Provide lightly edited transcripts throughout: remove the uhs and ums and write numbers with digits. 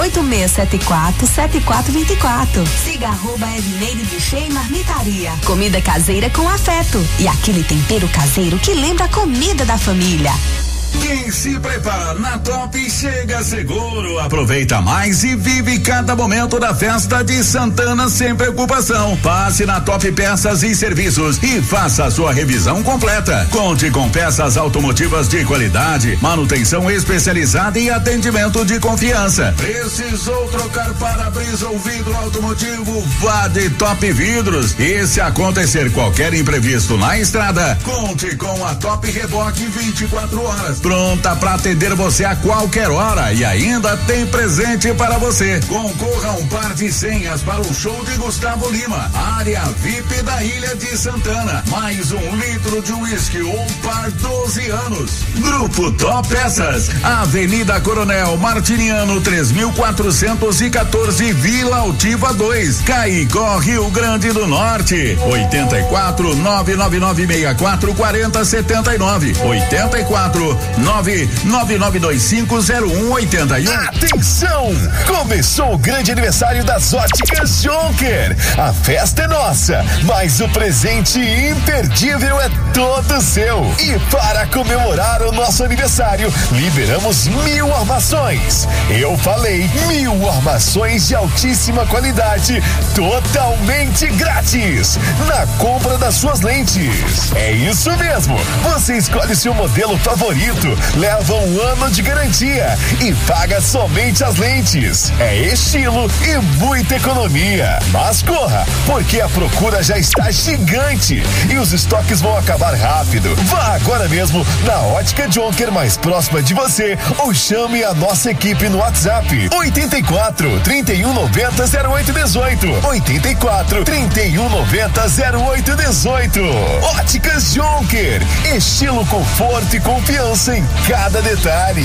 8674-7424. Siga @Edneide Boucher e Marmitaria. Comida caseira com afeto e aquele tempero caseiro que lembra a comida da família. Quem se prepara na Top chega seguro, aproveita mais e vive cada momento da festa de Santana sem preocupação. Passe na Top Peças e Serviços e faça a sua revisão completa. Conte com peças automotivas de qualidade, manutenção especializada e atendimento de confiança. Precisou trocar para-brisa ou vidro automotivo? Vá de Top Vidros. E se acontecer qualquer imprevisto na estrada, conte com a Top Reboque 24 horas. Pronta para atender você a qualquer hora e ainda tem presente para você. Concorra a um par de senhas para o show de Gustavo Lima, área VIP da Ilha de Santana, mais 1 litro de uísque ou par 12 anos. Grupo Top Peças, Avenida Coronel Martiniano 3414, Vila Altiva 2, Caicó, Rio Grande do Norte. 84 99964 4079, 84 999250181. Atenção! Começou o grande aniversário das Óticas Jonker. A festa é nossa, mas o presente imperdível é todo seu. E para comemorar o nosso aniversário, liberamos 1000 armações. Eu falei 1000 armações de altíssima qualidade, totalmente grátis, na compra das suas lentes. É isso mesmo, você escolhe seu modelo favorito, leva 1 ano de garantia e paga somente as lentes. É estilo e muita economia. Mas corra, porque a procura já está gigante e os estoques vão acabar rápido. Vá agora mesmo na Ótica Jonker mais próxima de você ou chame a nossa equipe no WhatsApp 84 3190 0818. 84 3190 0818. Óticas Jonker, estilo, conforto e confiança em cada detalhe.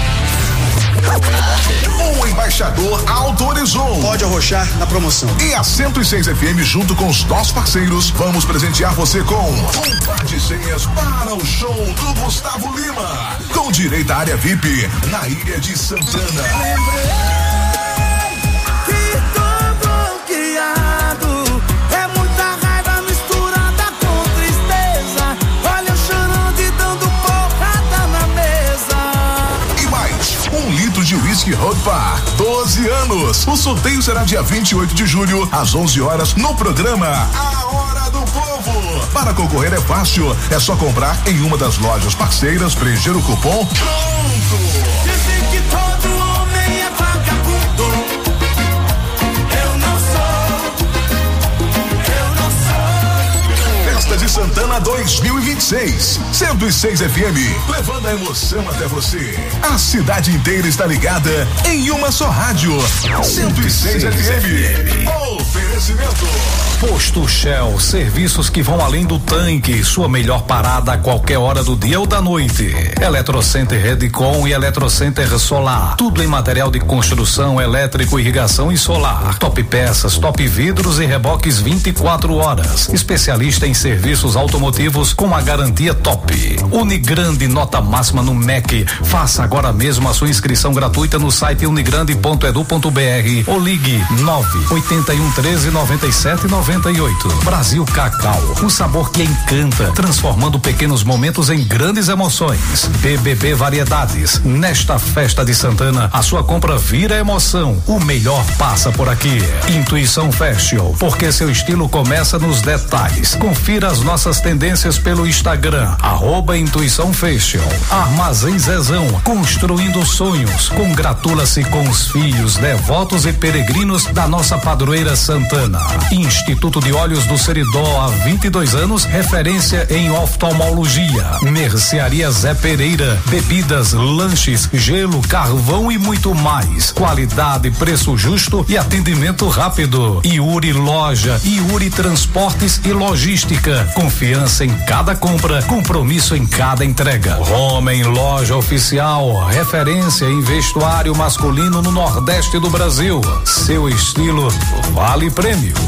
O embaixador autorizou. Pode arrochar na promoção. E a 106 FM, junto com os nossos parceiros, vamos presentear você com um par de senhas para o show do Gustavo Lima, com direito à área VIP na Ilha de Santana. De whisky Road Bar, 12 anos. O sorteio será dia 28 de julho, às 11 horas, no programa A Hora do Povo. Para concorrer é fácil, é só comprar em uma das lojas parceiras, preencher o cupom. Pronto! Dizem que todo homem é vagabundo. Eu não sou. Festa de Santana 2026, 106 FM, levando a emoção até você. A cidade inteira está ligada em uma só rádio, 106 FM. Oferecimento Posto Shell, serviços que vão além do tanque, sua melhor parada a qualquer hora do dia ou da noite. Eletrocenter Redcon e Eletrocenter Solar, tudo em material de construção, elétrico, irrigação e solar. Top Peças, Top Vidros e reboques 24 horas. Especialista em serviços automotivos com a garantia top. Unigrande, nota máxima no MEC. Faça agora mesmo a sua inscrição gratuita no site unigrande.edu.br ou ligue 981139798. Brasil Cacau, o sabor que encanta, transformando pequenos momentos em grandes emoções. BBB Variedades, nesta festa de Santana, a sua compra vira emoção. O melhor passa por aqui. Intuição Fashion, porque seu estilo começa nos detalhes. Confira as nossas tendências pelo Instagram, @Intuição Fashion. Armazém Zezão, construindo sonhos. Congratula-se com os filhos, devotos e peregrinos da nossa padroeira Santana. Instituto de Olhos do Seridó, há 22 anos, referência em oftalmologia. Mercearia Zé Pereira, bebidas, lanches, gelo, carvão e muito mais. Qualidade, preço justo e atendimento rápido. Iuri Loja, Iuri Transportes e Logística. Confiança em cada compra, compromisso em cada entrega. Homem Loja Oficial, referência em vestuário masculino no Nordeste do Brasil. Seu estilo vale prêmios.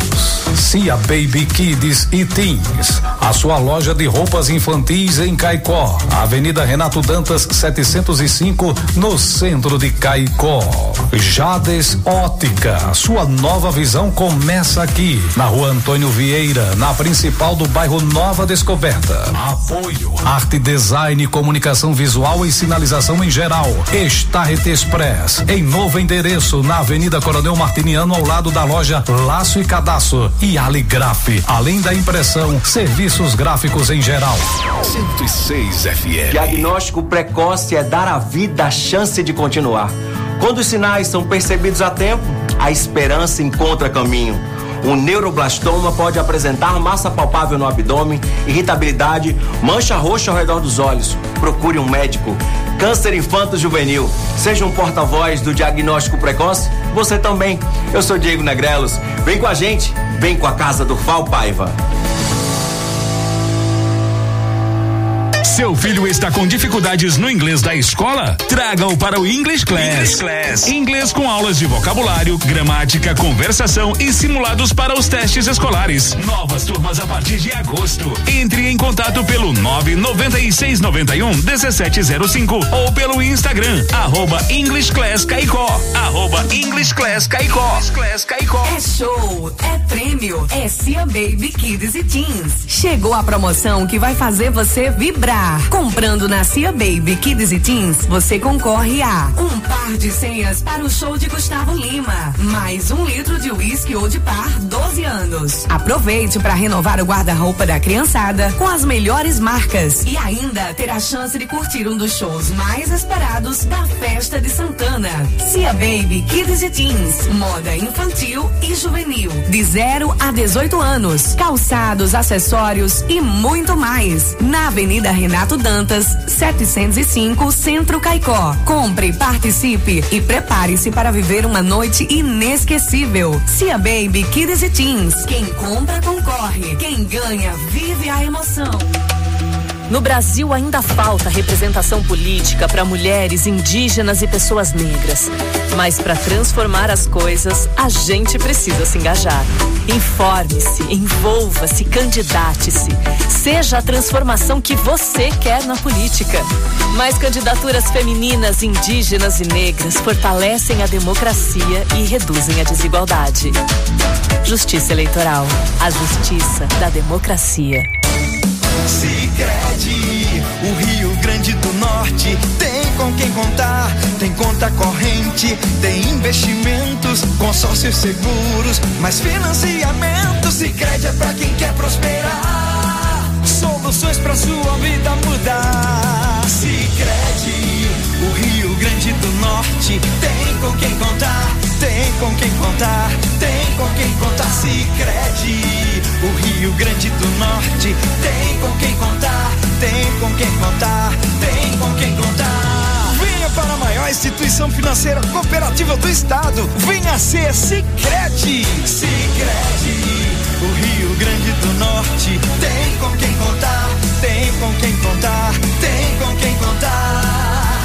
Cia Baby Kids e Teens, a sua loja de roupas infantis em Caicó, Avenida Renato Dantas 705, no centro de Caicó. Jades Ótica, sua nova visão começa aqui, na Rua Antônio Vieira, na principal do bairro Nova Descoberta. Apoio Arte Design, Comunicação Visual e Sinalização em geral. Starret Express, em novo endereço, na Avenida Coronel Martiniano, ao lado da loja Laço e Cadastro. E Aligraf, além da impressão, serviços gráficos em geral. 106 FM. Diagnóstico precoce é dar à vida a chance de continuar. Quando os sinais são percebidos a tempo, a esperança encontra caminho. Um neuroblastoma pode apresentar massa palpável no abdômen, irritabilidade, mancha roxa ao redor dos olhos. Procure um médico. Câncer infanto-juvenil. Seja um porta-voz do diagnóstico precoce, você também. Eu sou Diego Negrelos. Vem com a gente, vem com a Casa do Val Paiva. Seu filho está com dificuldades no inglês da escola? Traga-o para o English Class. Inglês com aulas de vocabulário, gramática, conversação e simulados para os testes escolares. Novas turmas a partir de agosto. Entre em contato pelo 99691-1705 ou pelo Instagram, @English Class Caicó. @English Class Caicó. É show, é prêmio, é Cia Baby Kids e Teens. Chegou a promoção que vai fazer você vibrar. Comprando na Cia Baby Kids e Teens, você concorre a um par de senhas para o show de Gustavo Lima, mais 1 litro de uísque ou de par 12 anos. Aproveite para renovar o guarda-roupa da criançada com as melhores marcas e ainda ter a chance de curtir um dos shows mais esperados da festa de Santana. Cia Baby Kids e Teens, moda infantil e juvenil, de 0 a 18 anos, calçados, acessórios e muito mais. Na Avenida Renato Dantas 705, Centro Caicó. Compre, participe e prepare-se para viver uma noite inesquecível. Cia Baby Kids e Teens. Quem compra concorre, quem ganha vive a emoção. No Brasil ainda falta representação política para mulheres, indígenas e pessoas negras. Mas para transformar as coisas, a gente precisa se engajar. Informe-se, envolva-se, candidate-se. Seja a transformação que você quer na política. Mais candidaturas femininas, indígenas e negras fortalecem a democracia e reduzem a desigualdade. Justiça Eleitoral, a justiça da democracia. Sicredi, o Rio Grande do Norte tem com quem contar, tem conta corrente, tem investimentos, consórcios seguros, mais financiamento. Sicredi é pra quem quer prosperar, soluções pra sua vida mudar. Sicredi, o Rio Grande do Norte tem com quem contar, tem com quem contar, tem com quem contar. Sicredi, o Rio Grande do Norte tem com quem contar, tem com quem contar, tem com quem contar. Venha para a maior instituição financeira cooperativa do estado, venha ser Sicredi. Sicredi, o Rio Grande do Norte tem com quem contar, tem com quem contar, tem com quem contar.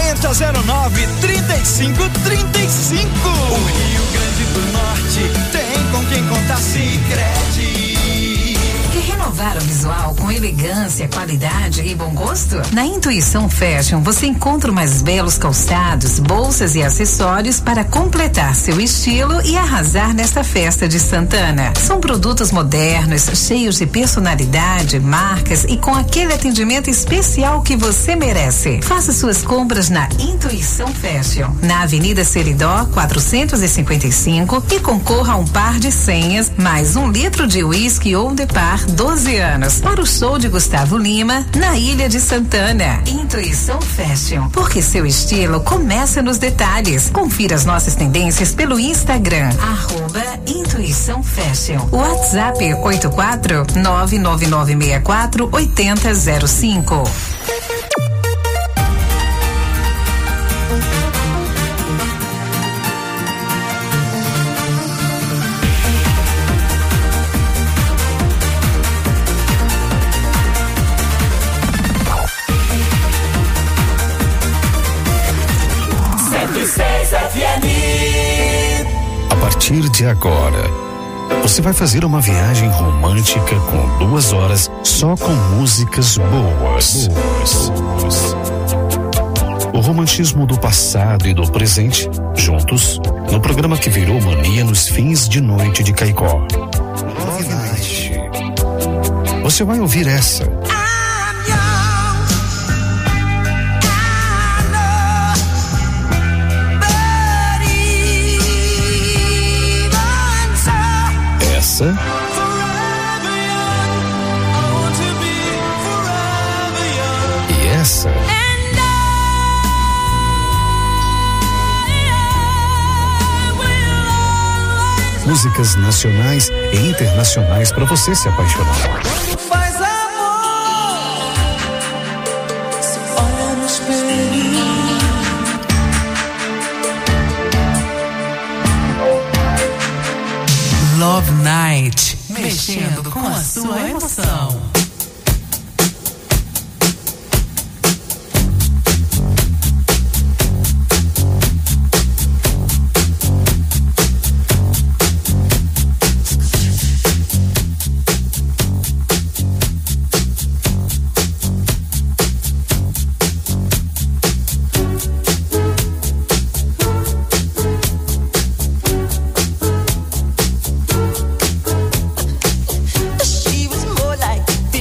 4009-3535. O Rio Grande do Norte tem com quem contar. Sicredi. Quer renovar o visual com elegância, qualidade e bom gosto? Na Intuição Fashion você encontra os mais belos calçados, bolsas e acessórios para completar seu estilo e arrasar nesta festa de Santana. São produtos modernos, cheios de personalidade, marcas e com aquele atendimento especial que você merece. Faça suas compras na Intuição Fashion, na Avenida Seridó 455 e concorra a um par de senhas, mais 1 litro de uísque ou de par 12 anos para o show de Gustavo Lima na Ilha de Santana. Intuição Fashion, porque seu estilo começa nos detalhes. Confira as nossas tendências pelo Instagram, @Intuição Fashion. WhatsApp 84-99964-8005. A partir de agora, Você vai fazer uma viagem romântica com 2 horas só com músicas boas. O romantismo do passado e do presente, juntos, no programa que virou mania nos fins de noite de Caicó. Love Night. Você vai ouvir essa. Essa. E essa. Músicas nacionais e internacionais para você se apaixonar. Faz amor, se olha no espelho. Love Night, mexendo com a sua emoção. She was more like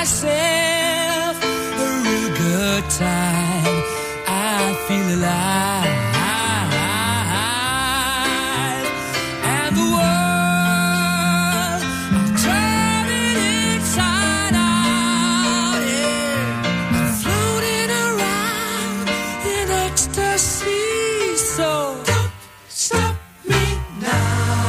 myself a real good time. I feel alive, and the world I'm turning inside out. Yeah, I'm floating around in ecstasy. So don't stop me now.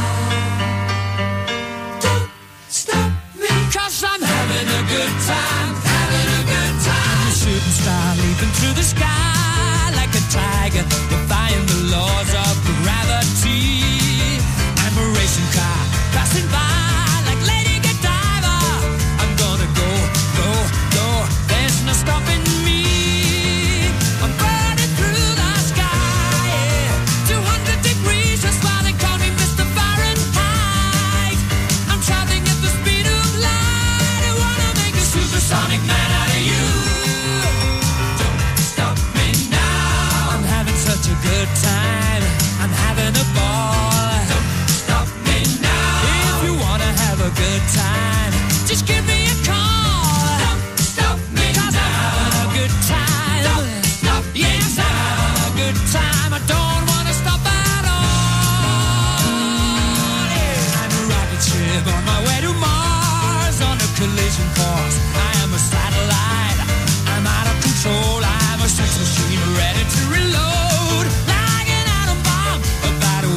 Don't stop me, 'cause I'm having a good time, having a good time. A shooting star leaping through the sky like a tiger, defying the laws of gravity. I'm a racing car passing by like Lady Godiva. I'm gonna go, go, go. There's no stopping me. I'm burning through the sky, yeah. 200 degrees, that's why they call me Mr. Fahrenheit. I'm traveling at the speed of light. I wanna make a supersonic man out of you. Don't stop me now. I'm having such a good time. I'm having a ball. Don't stop me now. If you wanna have a good time, just give me a call. Don't stop me 'cause now. I'm having a good time. Don't stop me yes, now. I'm having a good time. I don't wanna stop at all. Yeah. I'm a rocket ship on my way to Mars on a collision course. I am a satellite. I'm out of control. I'm a sex machine ready to reload. Like an atom bomb about to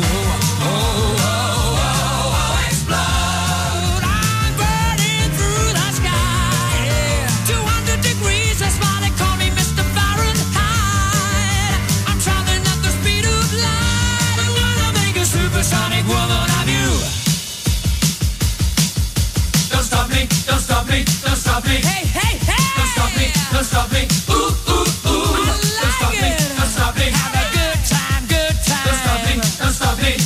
explode. I'm burning through the sky. Yeah. 200 degrees, that's why they call me Mr. Fahrenheit. I'm traveling at the speed of light. I wanna make a supersonic woman of you. Don't stop me, don't stop me, don't stop me. Hey, hey, hey! Don't stop me, don't stop me. Ooh, ooh, ooh. Don't stop me, don't stop me. Have a good time, good time. Don't stop me, don't stop me.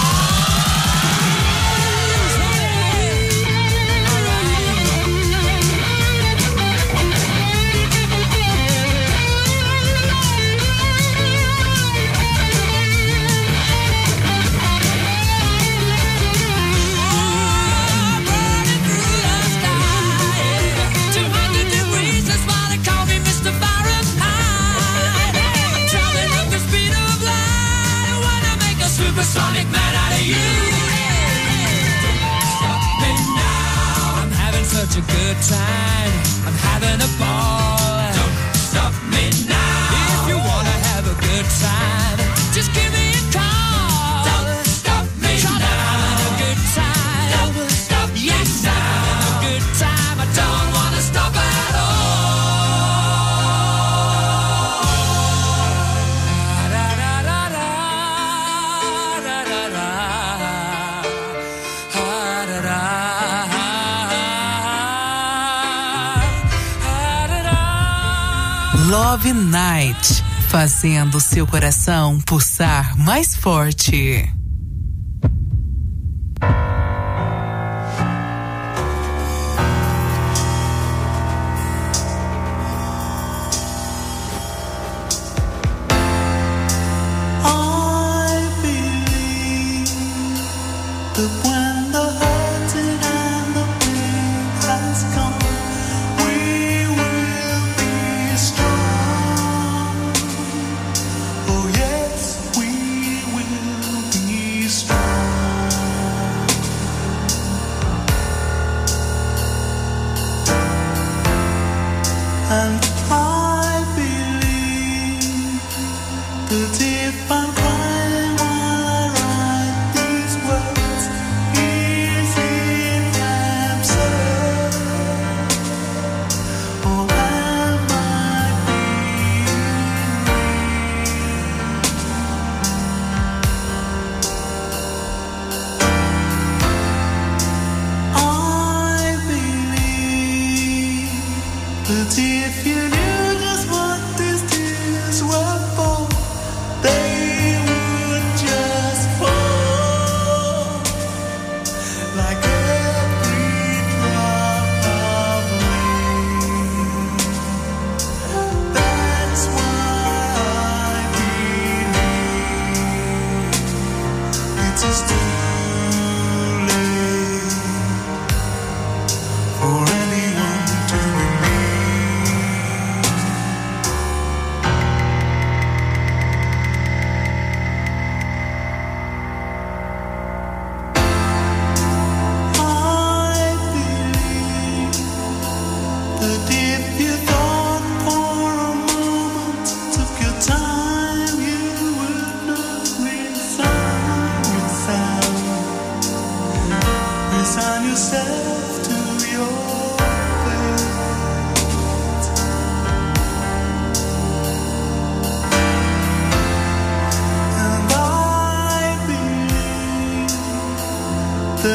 Supersonic man out of you. Stop me now. I'm having such a good time. I'm having a ball. Don't stop me now. If you wanna have a good time, just give me a call. Don't stop me now. I'm having a good time. Don't stop me yes, now. I'm having a good time. I don't wanna stop at all. Love Night, fazendo seu coração pulsar mais forte. Oh yes, we will be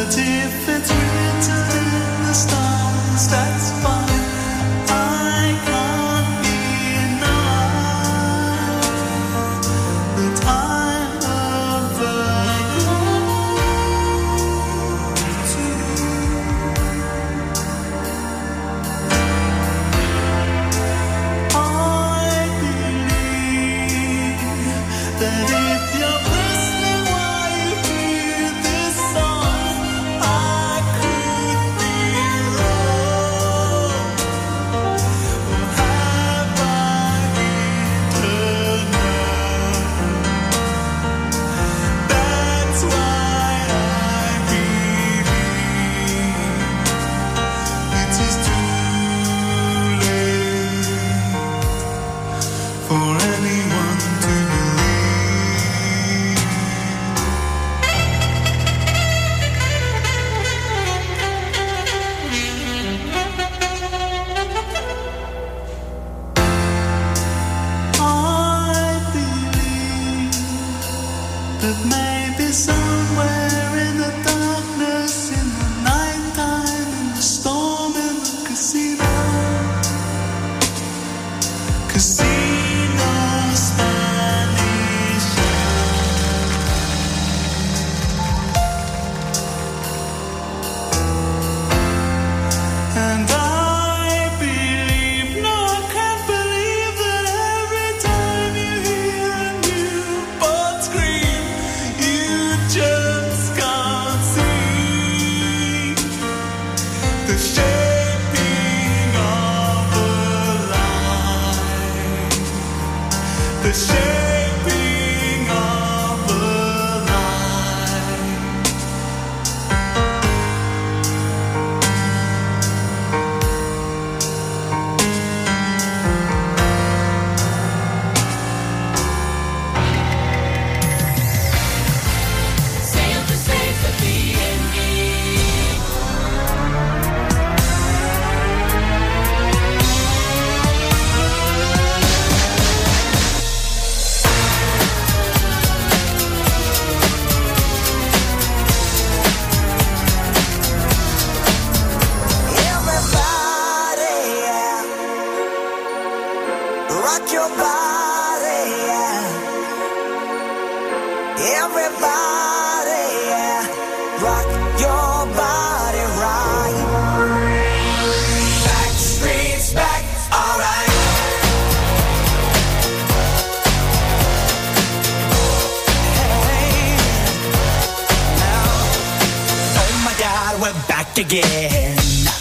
Again,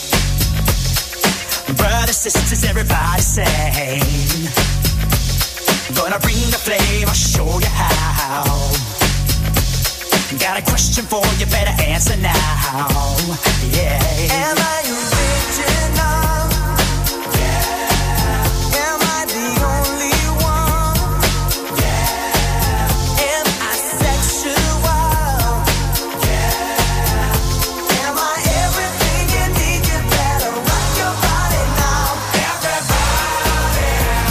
brothers, sisters, everybody sing. Gonna bring the flame, I'll show you how. Got a question for you, better answer now. Yeah. Am I original? Yeah. Am I the only one? Yeah. Am I sexual? Yeah. Am I everything you need? You better rock your body now. Everybody,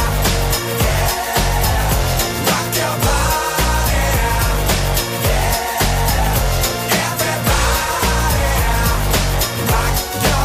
yeah. Rock your body, yeah. Everybody, rock your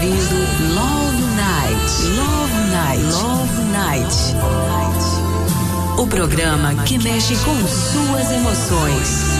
ouvindo Love Night. Love Night. Love Night. O programa que mexe com suas emoções.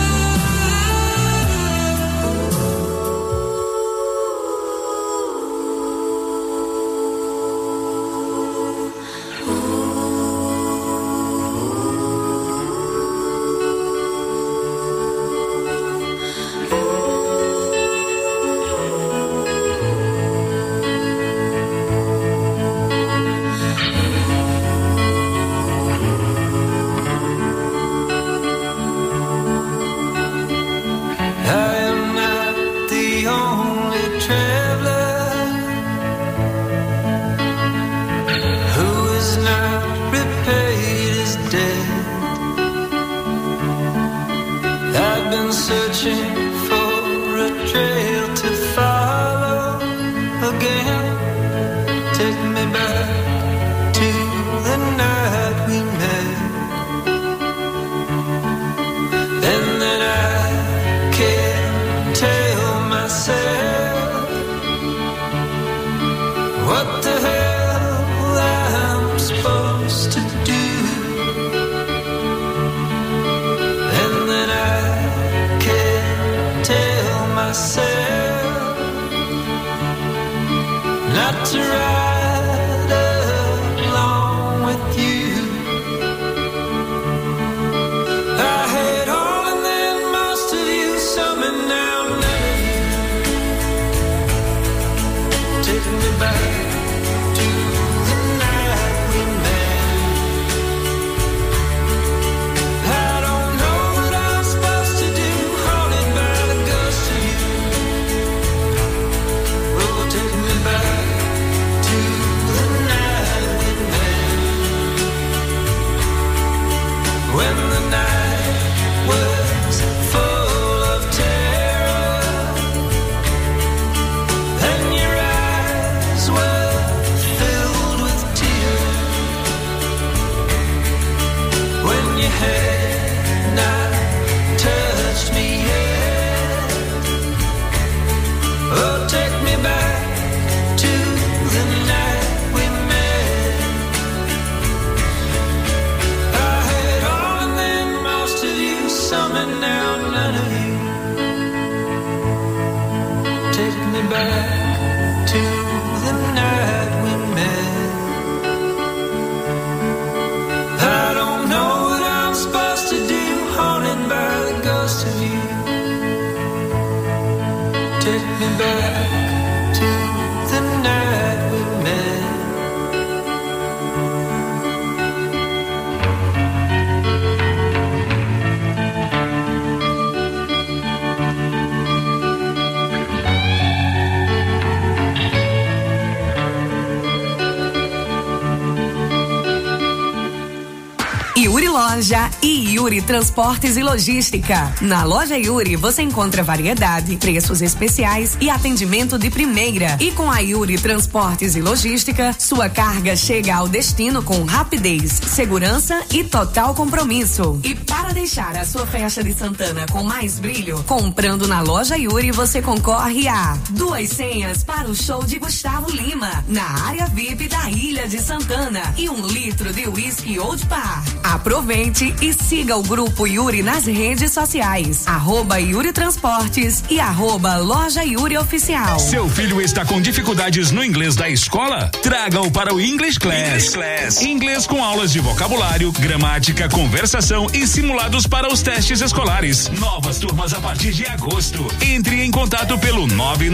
Loja e Yuri Transportes e Logística. Na Loja Yuri você encontra variedade, preços especiais e atendimento de primeira. E com a Yuri Transportes e Logística, sua carga chega ao destino com rapidez, segurança e total compromisso. E para deixar a sua festa de Santana com mais brilho, comprando na Loja Yuri você concorre a 2 senhas para o show de Gustavo Lima na área VIP da Ilha de Santana e 1 litro de whisky Old Par. Aproveite e siga o Grupo Yuri nas redes sociais, @Yuri Transportes e @Loja Yuri Oficial. Seu filho está com dificuldades no inglês da escola? Traga-o para o English Class. Inglês com aulas de vocabulário, gramática, conversação e simulados para os testes escolares. Novas turmas a partir de agosto. Entre em contato pelo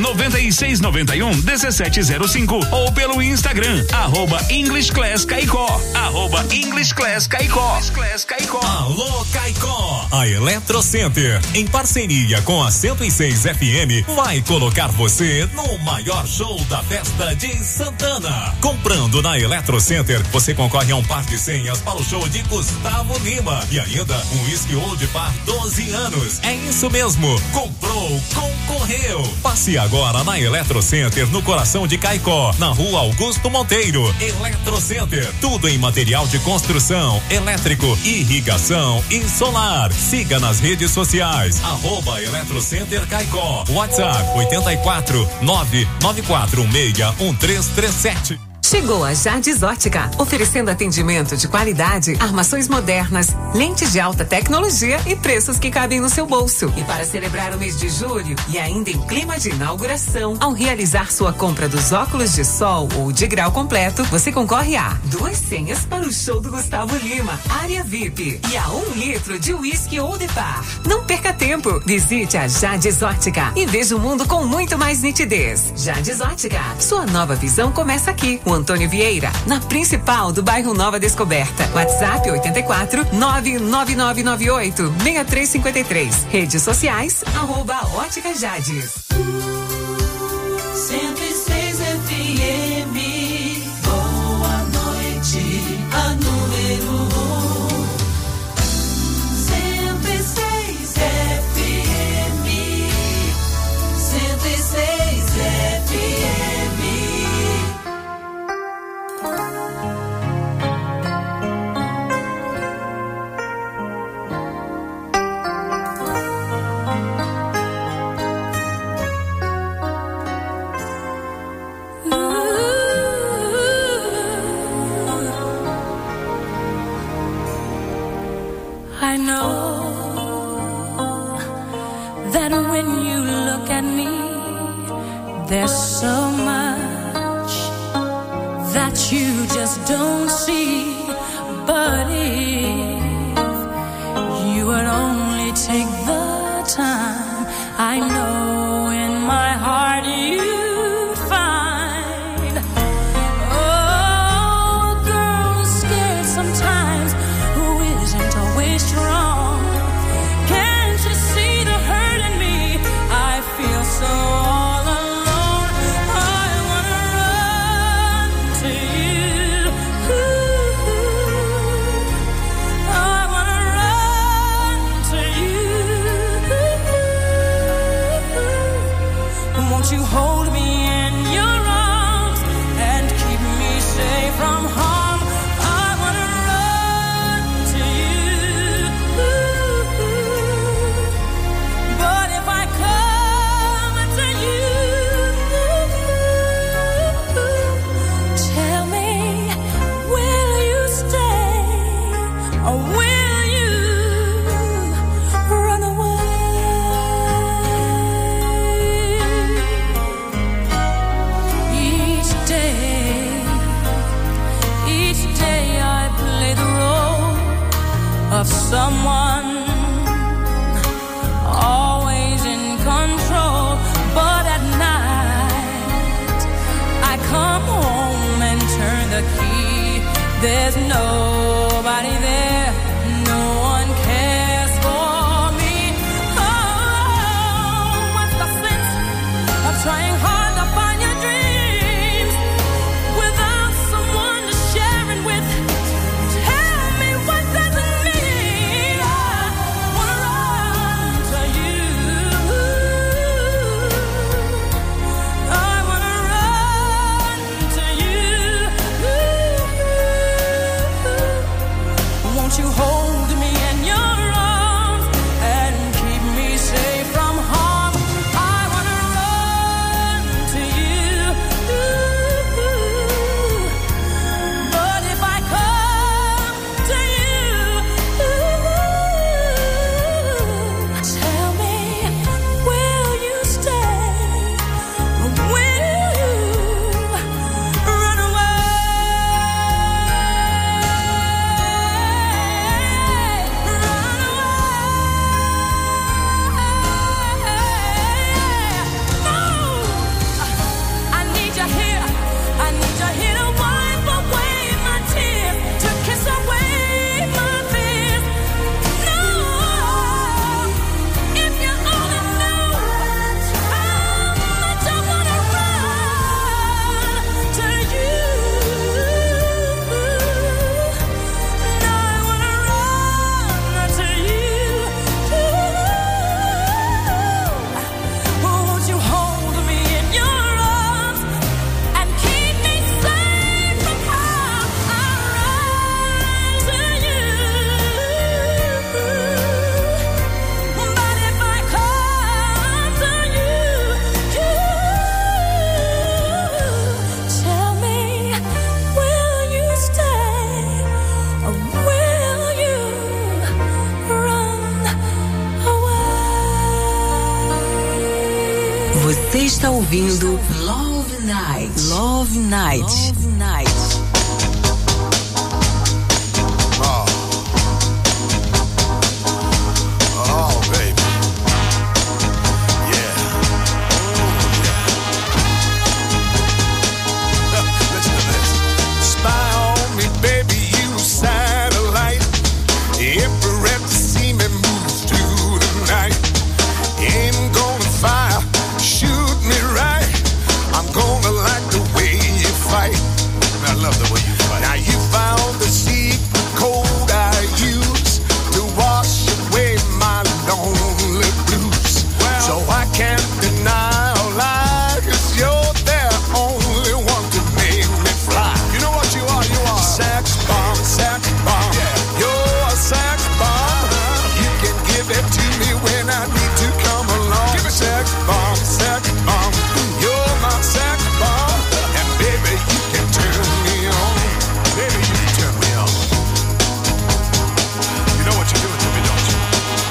99691-1705 ou pelo Instagram, @English Class Caicó. @English Class Caicó. Alô, Caicó! A Eletrocenter, em parceria com a 106 FM, vai colocar você no maior show da festa de Santana. Comprando na Eletrocenter, você concorre a um par de senhas para o show de Gustavo Lima e ainda um whisky Old Par 12 anos. É isso mesmo, comprou, concorreu. Passe agora na Eletrocenter, no coração de Caicó, na Rua Augusto Monteiro. Eletrocenter, tudo em material de construção, elétrico, irrigação e solar. Siga nas redes sociais, @Eletrocenter Caicó. WhatsApp 84 994161337. Chegou a Jardes Ótica, oferecendo atendimento de qualidade, armações modernas, lentes de alta tecnologia e preços que cabem no seu bolso. E para celebrar o mês de julho e ainda em clima de inauguração, ao realizar sua compra dos óculos de sol ou de grau completo, você concorre a 2 senhas para o show do Gustavo Lima, área VIP, e a 1 litro de uísque Old Par. Não perca tempo, visite a Jardes Ótica e veja o mundo com muito mais nitidez. Jardes Ótica, sua nova visão começa aqui. O Antônio Vieira, na principal do bairro Nova Descoberta. WhatsApp 84 99998 6353. Redes sociais, @Ótica Jades. 106 FM, boa noite, a número 1. 106 FM, 106 FM. I know that when you look at me, there's so much that you just don't see. But if you would only take the time, I know in my heart you'd find. Oh, girl is scared sometimes, who isn't always strong. Can't you see the hurt in me? I feel so all alone. I wanna run to you. I wanna run to you. Won't you hold me in your arms and keep me safe from harm? I wanna run to you. But if I come to you, tell me, will you stay or will you run away? Each day I play the role of someone always in control. But at night I come home and turn the key. There's nobody there, no one cares for me. Oh, what's the sense of trying hard to find your dreams without someone to share it with? Tell me, what does it mean? I wanna run to you. I wanna run to you. Você está ouvindo Love Night. Love Night. Love Night. Oh, baby. Yeah. Listen to this. Spy on me, baby, you satellite. Every rep to see me move through the night. Ain't gonna fire, shoot me right. I'm gonna like the way you fight. I love the way you fight. Now you found the secret code I use to wash away my lonely blues. So I can't deny or lie, 'cause you're the only one to make me fly. You know what you are? You are sex bomb, sex bomb. Yeah. You're a sex bomb. You can give it to me when I need to come along. Give it sex bomb, sex bomb. You're my sex bomb. And baby, you can turn me on. Baby, you can turn me on. You know what you're doing to me, don't you?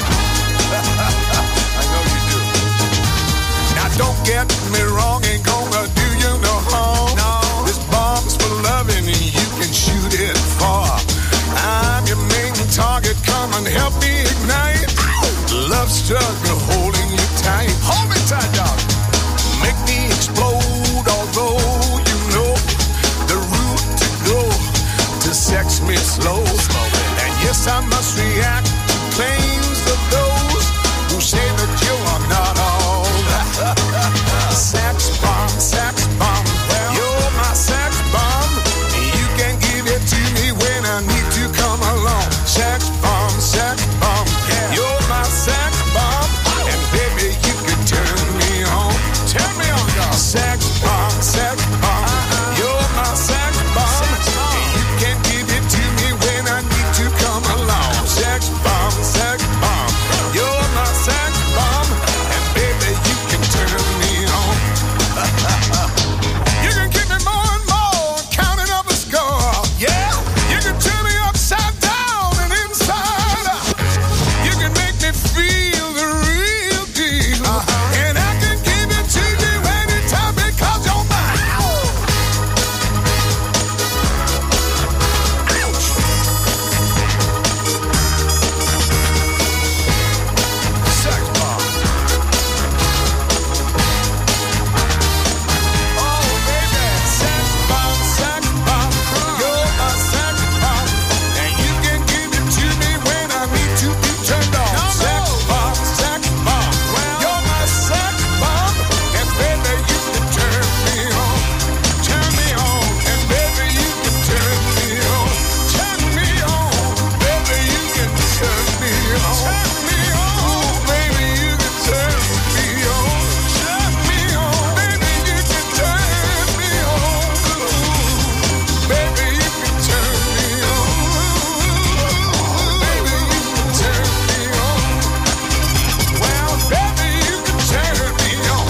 I know you do. Now don't get me wrong, ain't gonna do you no harm. No. This bomb's for loving and you can shoot it far. I'm your main target, come and help me ignite. Love struggle holding you tight. Hold me tight, dog. Make me explode, although you know the route to go to sex me slow. And yes, I must react to claims of those who say that you are not all. Sex bomb, sex bomb. You're my sex bomb. You can give it to me when I need to come along. Sex bomb, sex bomb. You're my sex bomb. And baby, you can turn me on. Turn me on, dog. Sex bomb, sex bomb. You're my sex bomb. You can give it to me when I need to come along. Sex bomb, sex bomb. You're my sex bomb. And baby, you can turn me on. You can give me more and more, counting up the score. Yeah, you can turn me upside down and inside out. You can make me feel the real deal. And I can give it to you anytime because you're mine. Ouch. Sex bomb. Oh, baby. Sex bomb, sex bomb. You're a sex bomb. And you can give it to me when I need to be turned on. Sex bomb, sex bomb. You're my sex bomb. And baby, you can turn me on. Turn me on. And baby, you can turn me on. Turn me on. Baby, you can turn me on. Turn me on. Baby, you can turn me on. Turn me on. Baby, you can turn me on. Baby, you can turn me on. Baby, you can turn me on. Well, baby, you can turn me on.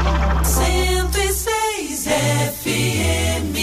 106 FM.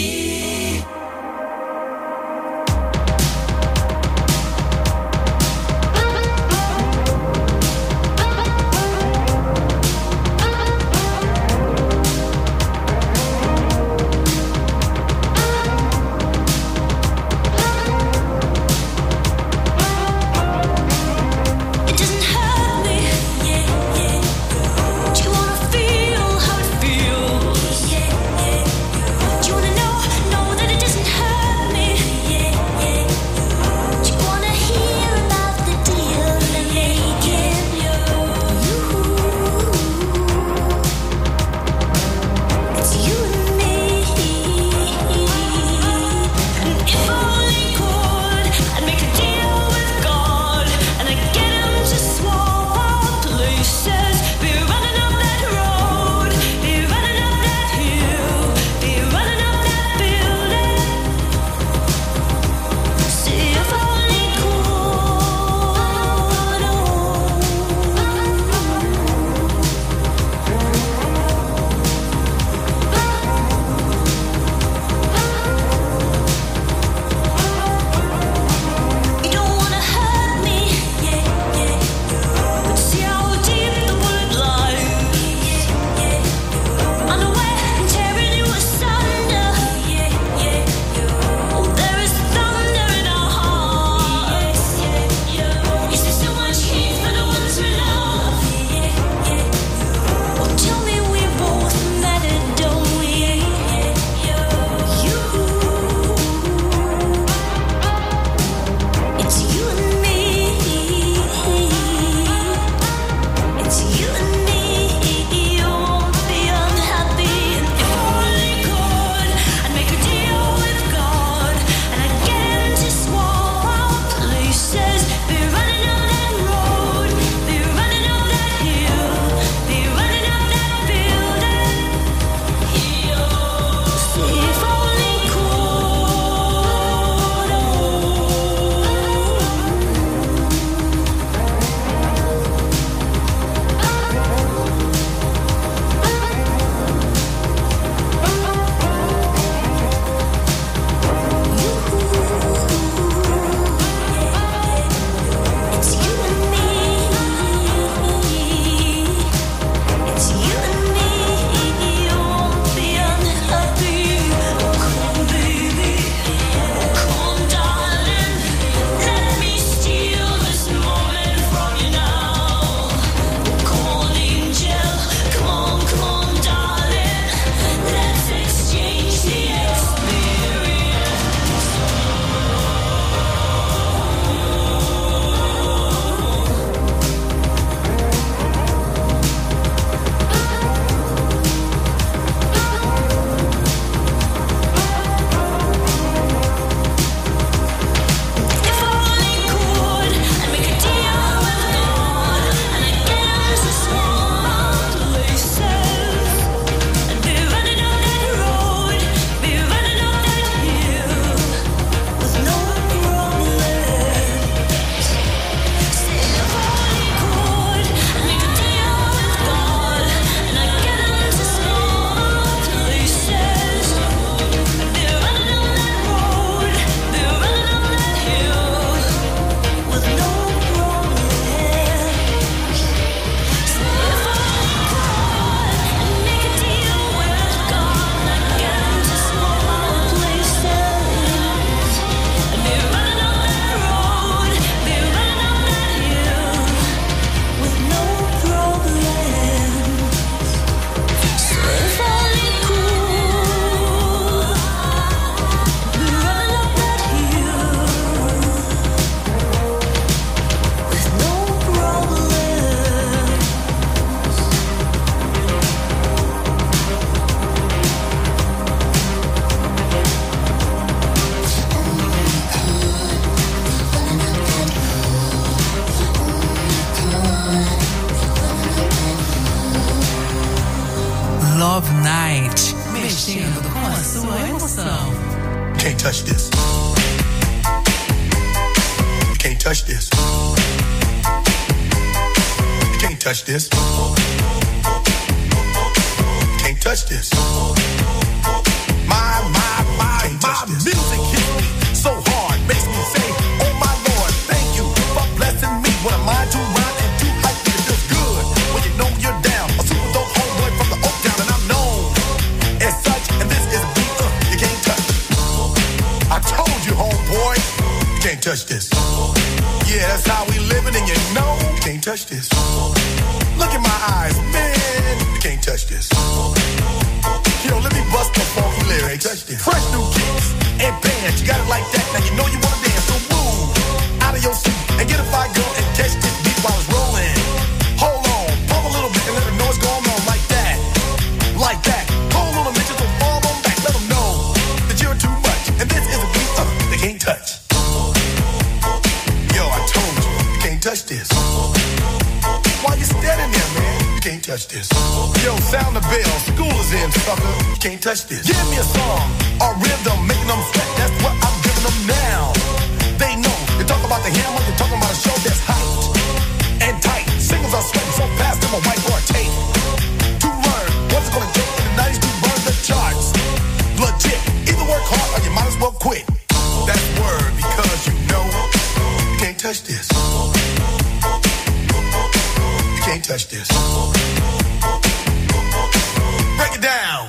Can't touch this. You can't touch this. You can't touch this. You can't touch this. My music hits me so hard, makes me say, oh my Lord, thank you for blessing me. What am I to rhyme and too hype? It feels good when you know you're down. A super dope homeboy from the Oak Town, and I'm known as such. And this is a beat you can't touch. I told you, homeboy, you can't touch this. Yeah, that's how we living, and you know you can't touch this. Look in my eyes, man, you can't touch this. Yo, let me bust the funky lyrics. Fresh new kicks and bands, you got it like that. Now you know you wanna dance, so move out of your seat and get a fire girl and catch this beat while it's rolling. Hold on, pump a little bit and let them know what's going on like that, like that. Pull a little bitches and fall on back, let them know that you're too much. And this is a beat they can't touch. Yo, I told you, you can't touch this. Why you standing there, man? You can't touch this. Yo, sound the bell, school is in, sucker. You can't touch this. Give me a song, a rhythm, making them sweat. That's what I'm giving them now. They know. You talk about the hammer, you're talking about a show that's hyped and tight. Singles are sweating so fast, them a whiteboard tape. To learn what's it gonna take in the 90s to burn the charts. Legit. Either work hard or you might as well quit. That's word, because you know you can't touch this. You can't touch this. Break it down.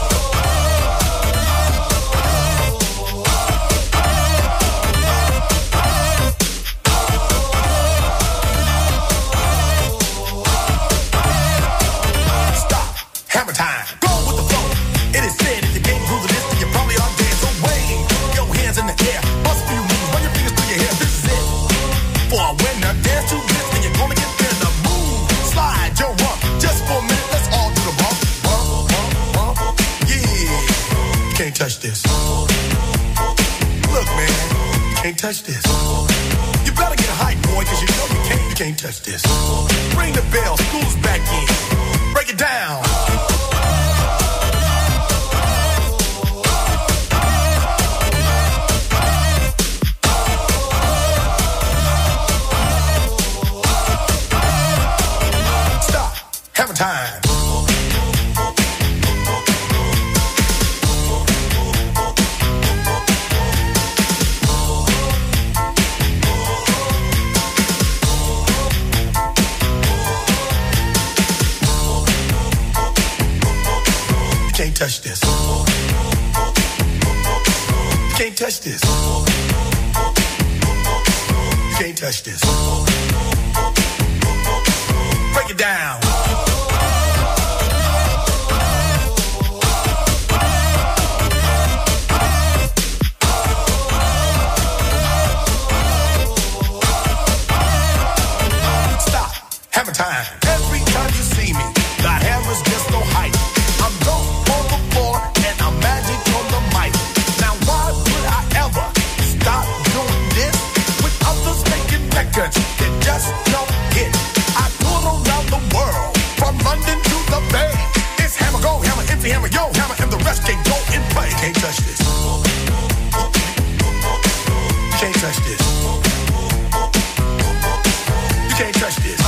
Stop. Hammer time. Go with the flow. It is said if you can't groove this, then you probably are dead. So wave your hands in the air. Bust a few moves. Run your fingers through your hair. This is it. For a winner, dance to this, and you're gonna get there. The move. Slide your rump. Just for a minute, let's all do the bump. Bump, bump, bump. Yeah. You can't touch this. Look, man. You can't touch this. You better get hype, boy, cause you know you can't touch this. Ring the bell. School's back in. Break it down. Hammer time. You can't touch this. You can't touch this. You can't touch this. Break it down. Hammer time. Every time you see me, the hammer's just so hype. I'm dope on the floor and I'm magic on the mic. Now why would I ever stop doing this with others making records that just don't hit? I tour around the world, from London to the Bay. It's hammer, go hammer, empty hammer, yo hammer, and the rest can go and play. You can't touch this. You can't touch this. You can't touch this.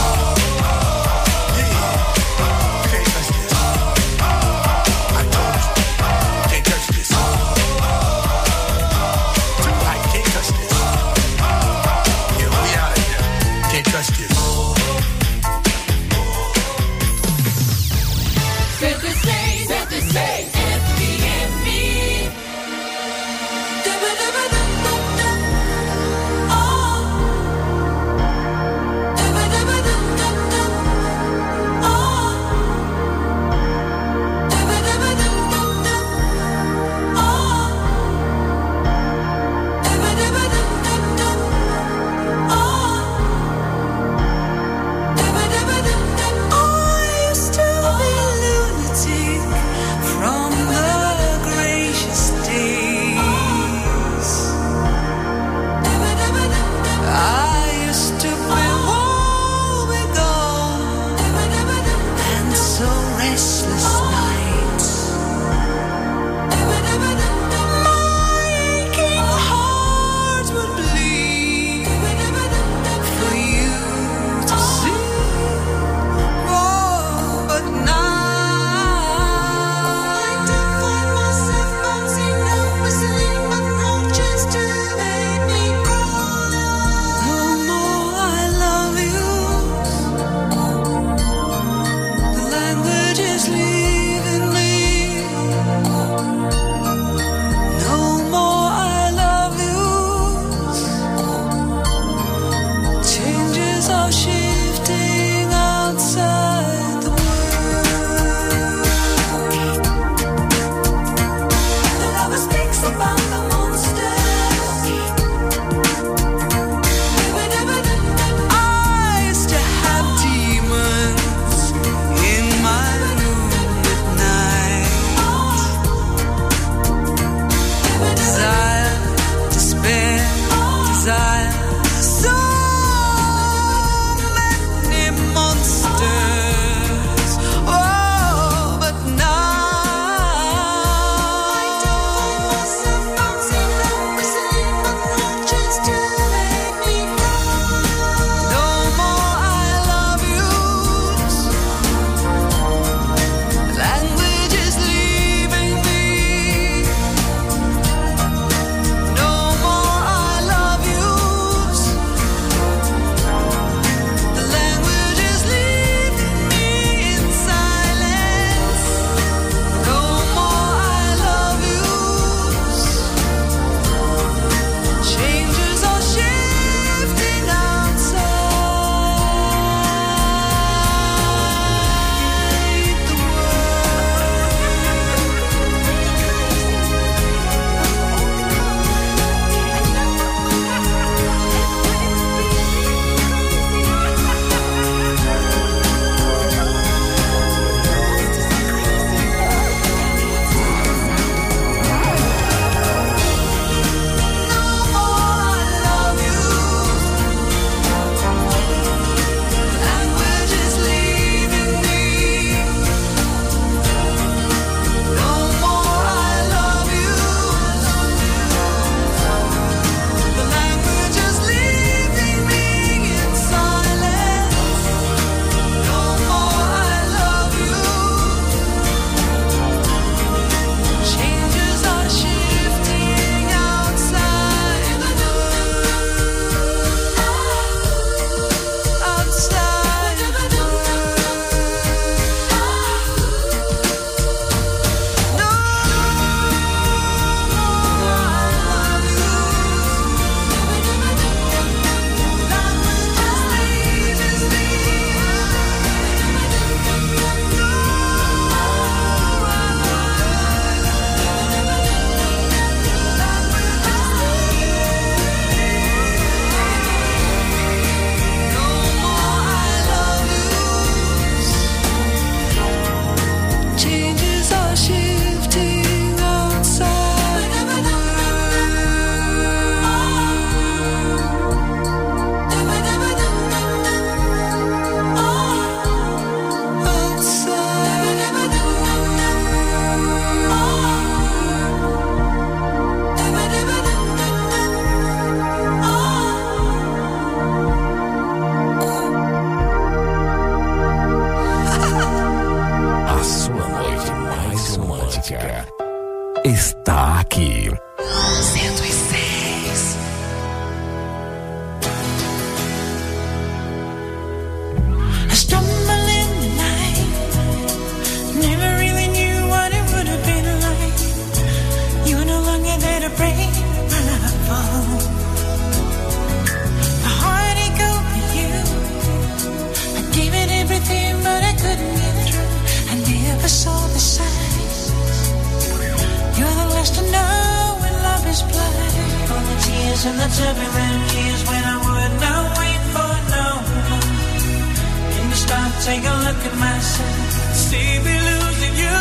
just to know when love is played. All the tears and the turbulent years when I would not wait for no one. And to stop, take a look at myself, see me losing you.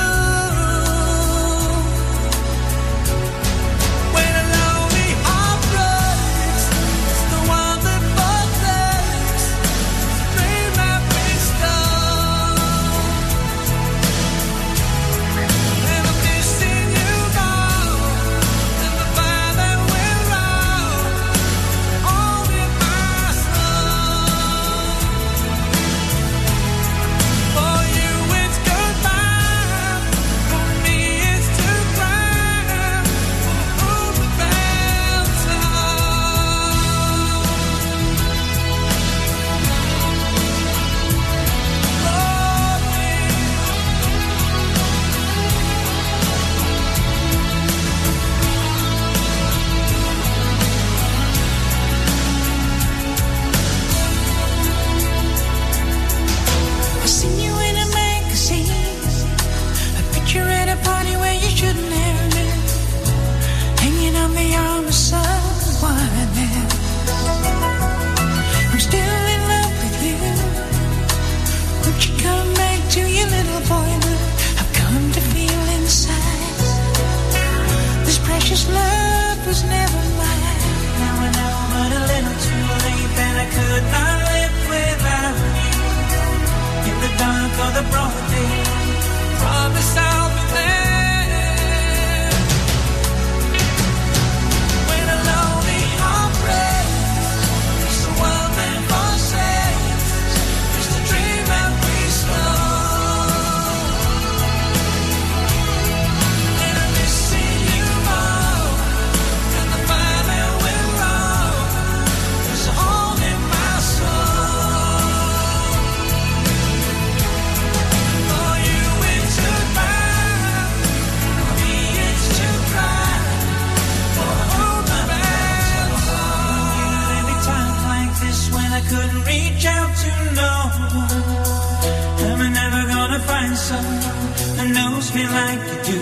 When a lonely heart breaks, it's the one that protects the dream that we stole. And I'm missing you now, and the fire that went round, all in my soul. For you it's goodbye, for me it's to cry. Hold the bell toll. I seen you in a magazine, a picture at a party where you shouldn't have been, hanging on the arm of someone else. I'm still in love with you. Won't you come back to your little boy love? I've come to feel inside this precious love was never mine. Now I know, but a little too late that I could not live without you. In the dark or the broad day, promise I'll be there. When a lonely heart breaks, it's the one that forsakes, it's the dream that we stole. And I'm missing you more, and the fire that went wrong, there's a hole in my soul. For you it's goodbye, for me it's to cry. For hold my bell toll. Every time like this when I couldn't reach out to no one, am I never gonna find someone that knows me like you do?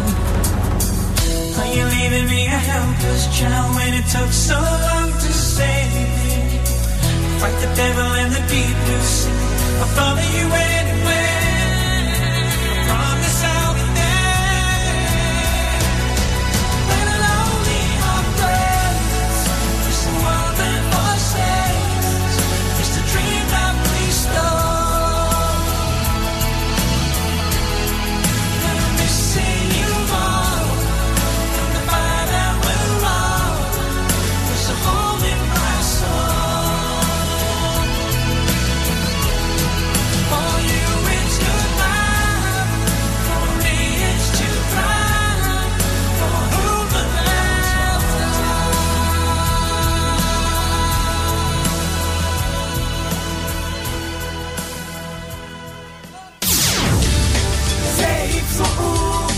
Are you leaving me a helpless child when it took so long to save me? Fight the devil in the deep blue sea, I'll follow you anywhere. Promise I'll be there. When a lonely heart breaks, it's the one that forsakes, it's the dream that we stole. And I'm missing you more, and the fire that went wrong, there's a hole in my soul. For you it's goodbye, for me it's to cry. For whom the bell tolls. ZYU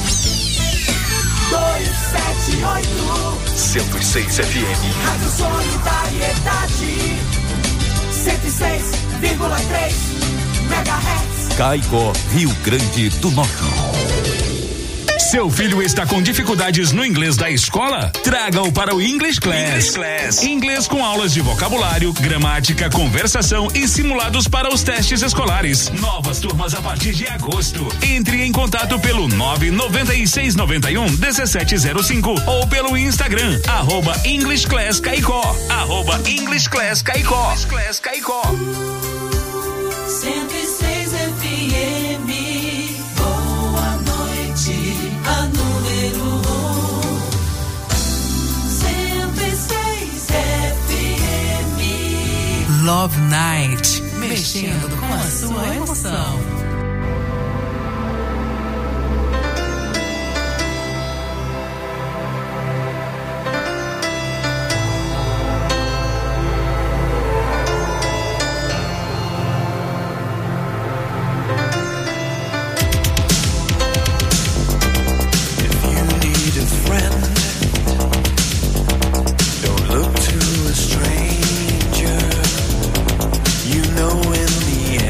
278 106 FM. Rádio Solidariedade 106,3 MHz. Caicó, Rio Grande do Norte. Seu filho está com dificuldades no inglês da escola? Traga-o para o English Class. Inglês com aulas de vocabulário, gramática, conversação e simulados para os testes escolares. Novas turmas a partir de agosto. Entre em contato pelo 99691-1705 ou pelo Instagram, @English Class Caicó. @English Class Caicó. 106 FM, boa noite, a número 106 FM. Love Night, mexendo com a sua emoção.